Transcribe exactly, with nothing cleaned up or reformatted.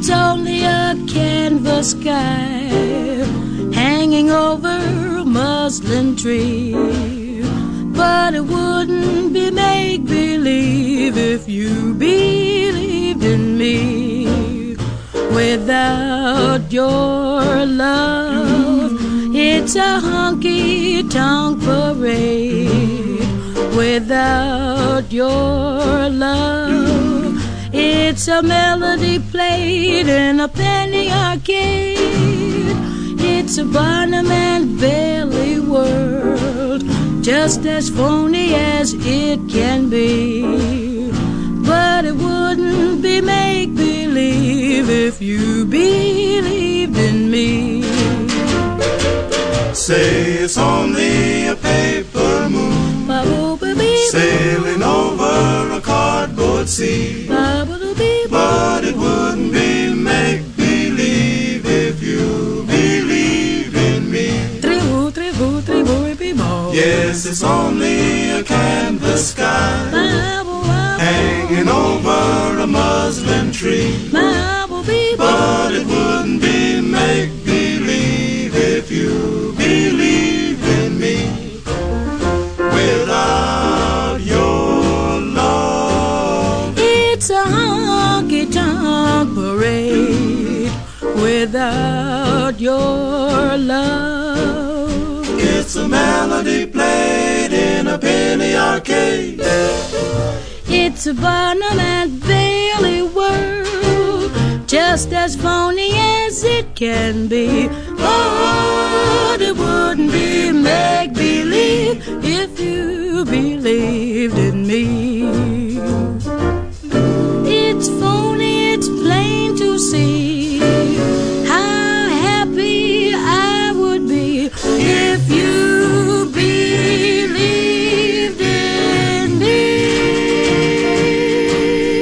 It's only a canvas sky hanging over a muslin tree. But it wouldn't be make-believe if you believed in me. Without your love, it's a honky-tonk parade. Without your love, it's a melody played in a penny arcade. It's a Barnum and Bailey world, just as phony as it can be. But it wouldn't be make-believe if you believed in me. Say it's only a paper moon sailing over a cardboard sea. But it wouldn't be make-believe if you believed in me. Yes, it's only a canvas sky hanging over a muslin tree. But it wouldn't be make-believe if you believed in me. Without your love, it's a honky-tonk parade. Without your love, it's a melody played in a penny arcade. It's a Barnum and Bailey world, just as phony as it can be. But it wouldn't be make-believe if you believe.